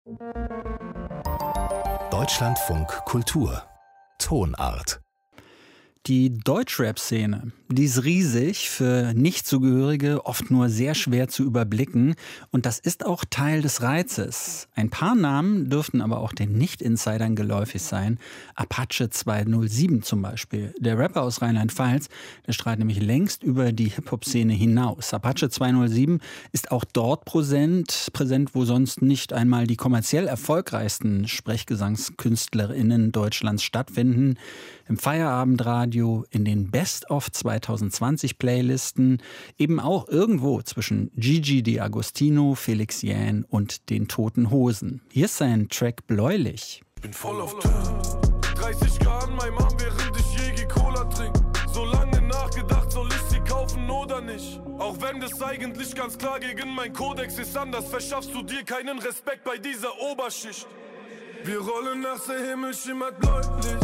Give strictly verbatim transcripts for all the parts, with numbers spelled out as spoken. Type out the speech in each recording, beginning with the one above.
Deutschlandfunk Kultur Tonart. Die Deutschrap-Szene, die ist riesig, für Nichtzugehörige oft nur sehr schwer zu überblicken. Und das ist auch Teil des Reizes. Ein paar Namen dürften aber auch den Nicht-Insidern geläufig sein. Apache zweihundertsieben zum Beispiel. Der Rapper aus Rheinland-Pfalz, der strahlt nämlich längst über die Hip-Hop-Szene hinaus. Apache zweihundertsieben ist auch dort präsent, präsent, wo sonst nicht einmal die kommerziell erfolgreichsten SprechgesangskünstlerInnen Deutschlands stattfinden. Im Feierabendradio, in den Best-of zweitausendzwanzig Playlisten, eben auch irgendwo zwischen Gigi D'Agostino, Felix Jähn und den Toten Hosen. Hier ist sein Track Bläulich. Ich bin voll auf Turn. dreißig Grad an meinem Arm, während ich Jägi Cola trink. So lange nachgedacht, soll ich sie kaufen oder nicht? Auch wenn das eigentlich ganz klar gegen mein Kodex ist, anders verschaffst du dir keinen Respekt bei dieser Oberschicht. Wir rollen nach, der Himmel schimmert bläulich.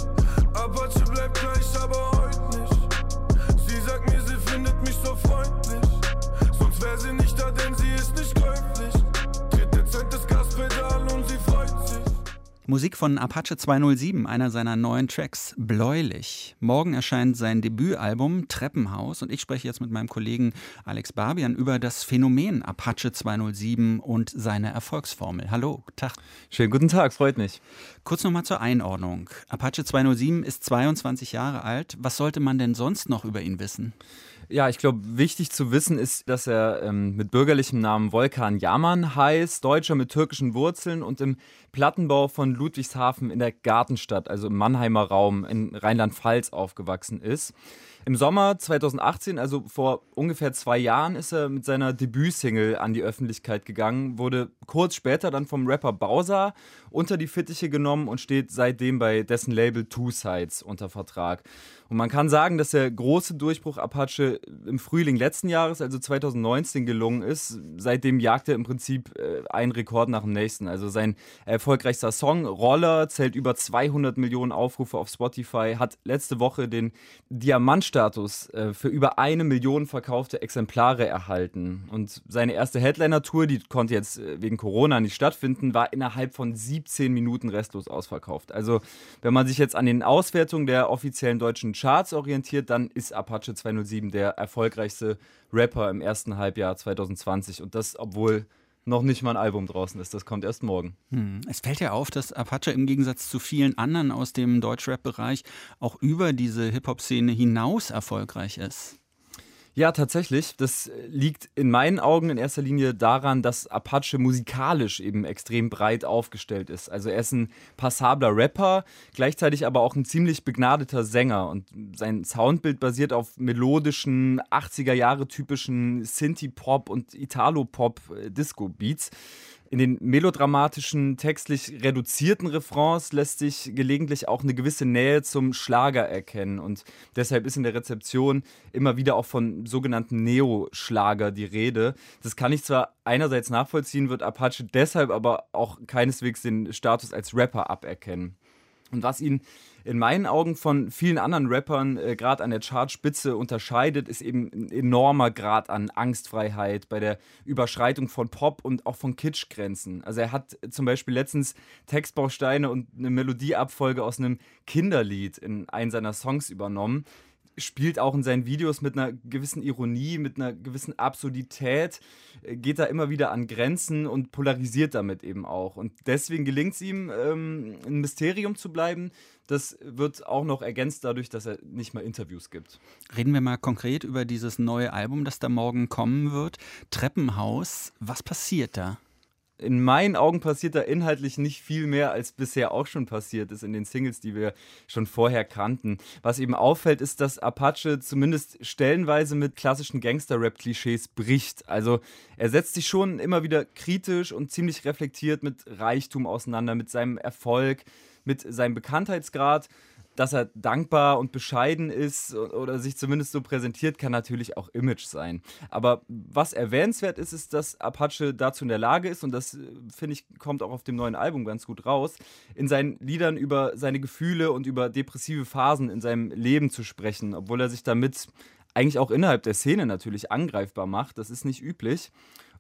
Apache bleibt gleich, aber heute nicht. Sie sagt mir, sie findet mich so freundlich. Sonst wär sie nicht da, denn sie ist nicht käuflich. Tritt dezent das Gaspedal und sie freut sich. Musik von Apache zweihundertsieben, einer seiner neuen Tracks, Bläulich. Morgen erscheint sein Debütalbum Treppenhaus und ich spreche jetzt mit meinem Kollegen Alex Barbian über das Phänomen Apache zweihundertsieben und seine Erfolgsformel. Hallo, Tag. Schönen guten Tag, freut mich. Kurz nochmal zur Einordnung. Apache zweihundertsieben ist zweiundzwanzig Jahre alt. Was sollte man denn sonst noch über ihn wissen? Ja, ich glaube, wichtig zu wissen ist, dass er ähm, mit bürgerlichem Namen Volkan Yaman heißt, Deutscher mit türkischen Wurzeln und im Plattenbau von Ludwigshafen in der Gartenstadt, also im Mannheimer Raum in Rheinland-Pfalz aufgewachsen ist. Im Sommer zweitausendachtzehn, also vor ungefähr zwei Jahren, ist er mit seiner Debütsingle an die Öffentlichkeit gegangen, wurde kurz später dann vom Rapper Bowser unter die Fittiche genommen und steht seitdem bei dessen Label Two Sides unter Vertrag. Und man kann sagen, dass der große Durchbruch Apache im Frühling letzten Jahres, also zweitausendneunzehn, gelungen ist. Seitdem jagt er im Prinzip äh, einen Rekord nach dem nächsten. Also sein erfolgreichster Song, Roller, zählt über zweihundert Millionen Aufrufe auf Spotify, hat letzte Woche den Diamantstatus äh, für über eine Million verkaufte Exemplare erhalten. Und seine erste Headliner-Tour, die konnte jetzt äh, wegen Corona nicht stattfinden, war innerhalb von siebzehn Minuten restlos ausverkauft. Also wenn man sich jetzt an den Auswertungen der offiziellen deutschen Charts orientiert, dann ist Apache zweihundertsieben der erfolgreichste Rapper im ersten Halbjahr zweitausendzwanzig. Und das, obwohl noch nicht mal ein Album draußen ist. Das kommt erst morgen. Hm. Es fällt ja auf, dass Apache im Gegensatz zu vielen anderen aus dem Deutschrap-Bereich auch über diese Hip-Hop-Szene hinaus erfolgreich ist. Ja, tatsächlich. Das liegt in meinen Augen in erster Linie daran, dass Apache musikalisch eben extrem breit aufgestellt ist. Also er ist ein passabler Rapper, gleichzeitig aber auch ein ziemlich begnadeter Sänger. Und sein Soundbild basiert auf melodischen, achtziger-Jahre-typischen Synthie-Pop- und Italo-Pop-Disco-Beats. In den melodramatischen, textlich reduzierten Refrains lässt sich gelegentlich auch eine gewisse Nähe zum Schlager erkennen. Und deshalb ist in der Rezeption immer wieder auch von sogenannten Neo-Schlager die Rede. Das kann ich zwar einerseits nachvollziehen, wird Apache deshalb aber auch keineswegs den Status als Rapper aberkennen. Und was ihn in meinen Augen von vielen anderen Rappern äh, gerade an der Chartspitze unterscheidet, ist eben ein enormer Grad an Angstfreiheit bei der Überschreitung von Pop- und auch von Kitschgrenzen. Also er hat zum Beispiel letztens Textbausteine und eine Melodieabfolge aus einem Kinderlied in einen seiner Songs übernommen. Spielt auch in seinen Videos mit einer gewissen Ironie, mit einer gewissen Absurdität, geht da immer wieder an Grenzen und polarisiert damit eben auch. Und deswegen gelingt es ihm, ähm, ein Mysterium zu bleiben. Das wird auch noch ergänzt dadurch, dass er nicht mal Interviews gibt. Reden wir mal konkret über dieses neue Album, das da morgen kommen wird. Treppenhaus, was passiert da? In meinen Augen passiert da inhaltlich nicht viel mehr, als bisher auch schon passiert ist in den Singles, die wir schon vorher kannten. Was eben auffällt, ist, dass Apache zumindest stellenweise mit klassischen Gangster-Rap-Klischees bricht. Also er setzt sich schon immer wieder kritisch und ziemlich reflektiert mit Reichtum auseinander, mit seinem Erfolg, mit seinem Bekanntheitsgrad. Dass er dankbar und bescheiden ist oder sich zumindest so präsentiert, kann natürlich auch Image sein. Aber was erwähnenswert ist, ist, dass Apache dazu in der Lage ist, und das, finde ich, kommt auch auf dem neuen Album ganz gut raus, in seinen Liedern über seine Gefühle und über depressive Phasen in seinem Leben zu sprechen, obwohl er sich damit eigentlich auch innerhalb der Szene natürlich angreifbar macht. Das ist nicht üblich.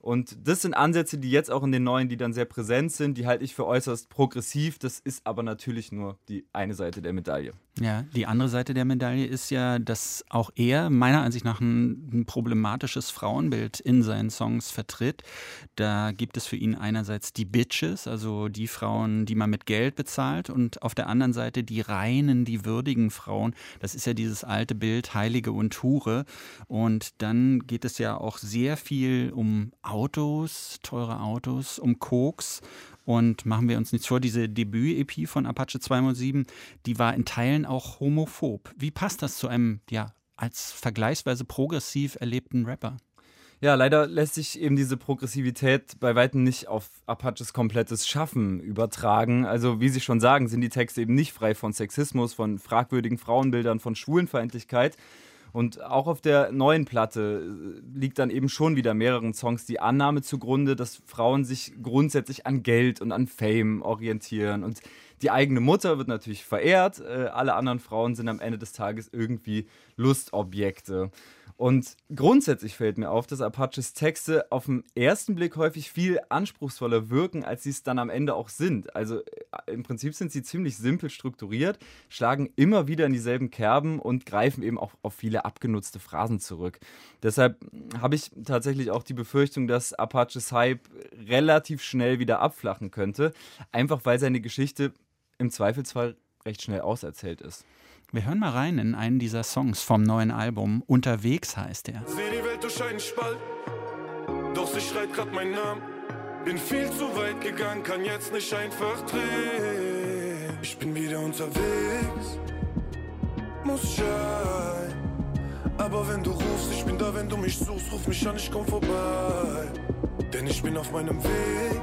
Und das sind Ansätze, die jetzt auch in den neuen Liedern sehr präsent sind, die halte ich für äußerst progressiv. Das ist aber natürlich nur die eine Seite der Medaille. Ja, die andere Seite der Medaille ist ja, dass auch er meiner Ansicht nach ein, ein problematisches Frauenbild in seinen Songs vertritt. Da gibt es für ihn einerseits die Bitches, also die Frauen, die man mit Geld bezahlt, und auf der anderen Seite die reinen, die würdigen Frauen. Das ist ja dieses alte Bild Heilige und Hure. Und dann geht es ja auch sehr viel um Autos, teure Autos, um Koks. Und machen wir uns nichts vor, diese Debüt-E P von Apache zweihundertsieben, die war in Teilen auch homophob. Wie passt das zu einem, ja, als vergleichsweise progressiv erlebten Rapper? Ja, leider lässt sich eben diese Progressivität bei weitem nicht auf Apaches komplettes Schaffen übertragen. Also wie Sie schon sagen, sind die Texte eben nicht frei von Sexismus, von fragwürdigen Frauenbildern, von Schwulenfeindlichkeit. Und auch auf der neuen Platte liegt dann eben schon wieder mehreren Songs die Annahme zugrunde, dass Frauen sich grundsätzlich an Geld und an Fame orientieren. Und die eigene Mutter wird natürlich verehrt, äh, alle anderen Frauen sind am Ende des Tages irgendwie Lustobjekte. Und grundsätzlich fällt mir auf, dass Apaches Texte auf den ersten Blick häufig viel anspruchsvoller wirken, als sie es dann am Ende auch sind. Also im Prinzip sind sie ziemlich simpel strukturiert, schlagen immer wieder in dieselben Kerben und greifen eben auch auf viele abgenutzte Phrasen zurück. Deshalb habe ich tatsächlich auch die Befürchtung, dass Apaches Hype relativ schnell wieder abflachen könnte, einfach weil seine Geschichte im Zweifelsfall recht schnell auserzählt ist. Wir hören mal rein in einen dieser Songs vom neuen Album. Unterwegs heißt er. Seh die Welt durch einen Spalt, doch sie schreit grad meinen Namen. Bin viel zu weit gegangen, kann jetzt nicht einfach drehen. Ich bin wieder unterwegs, muss schein. Aber wenn du rufst, ich bin da, wenn du mich suchst, ruf mich an, ich komm vorbei. Denn ich bin auf meinem Weg,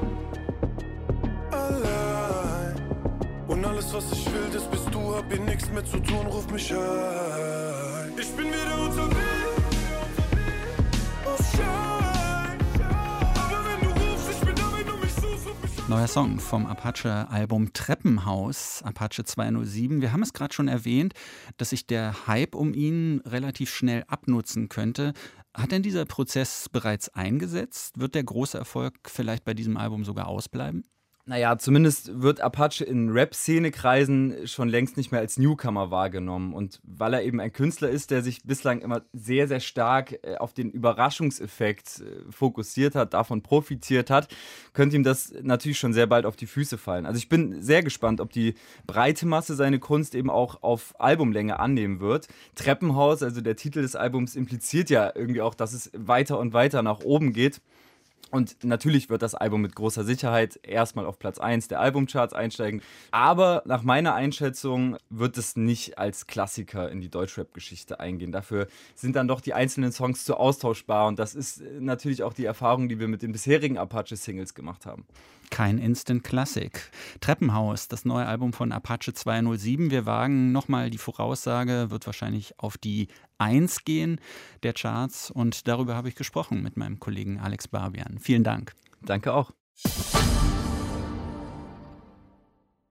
allein. Und alles, was ich will, das bist du, hab hier nichts mehr zu tun, ruf mich an. Ich bin wieder unterwegs, oh Schein. Aber wenn du rufst, ich bin da, wenn du mich suchst, ruf mich an. Neuer Song vom Apache-Album Treppenhaus, Apache zweihundertsieben. Wir haben es gerade schon erwähnt, dass sich der Hype um ihn relativ schnell abnutzen könnte. Hat denn dieser Prozess bereits eingesetzt? Wird der große Erfolg vielleicht bei diesem Album sogar ausbleiben? Naja, zumindest wird Apache in Rap-Szene-Kreisen schon längst nicht mehr als Newcomer wahrgenommen. Und weil er eben ein Künstler ist, der sich bislang immer sehr, sehr stark auf den Überraschungseffekt fokussiert hat, davon profitiert hat, könnte ihm das natürlich schon sehr bald auf die Füße fallen. Also ich bin sehr gespannt, ob die breite Masse seine Kunst eben auch auf Albumlänge annehmen wird. Treppenhaus, also der Titel des Albums, impliziert ja irgendwie auch, dass es weiter und weiter nach oben geht. Und natürlich wird das Album mit großer Sicherheit erstmal auf Platz eins der Albumcharts einsteigen. Aber nach meiner Einschätzung wird es nicht als Klassiker in die Deutschrap-Geschichte eingehen. Dafür sind dann doch die einzelnen Songs zu austauschbar. Und das ist natürlich auch die Erfahrung, die wir mit den bisherigen Apache-Singles gemacht haben. Kein Instant Classic. Treppenhaus, das neue Album von Apache zweihundertsieben. Wir wagen nochmal die Voraussage, wird wahrscheinlich auf die eins gehen der Charts. Und darüber habe ich gesprochen mit meinem Kollegen Alex Barbian. Vielen Dank. Danke auch.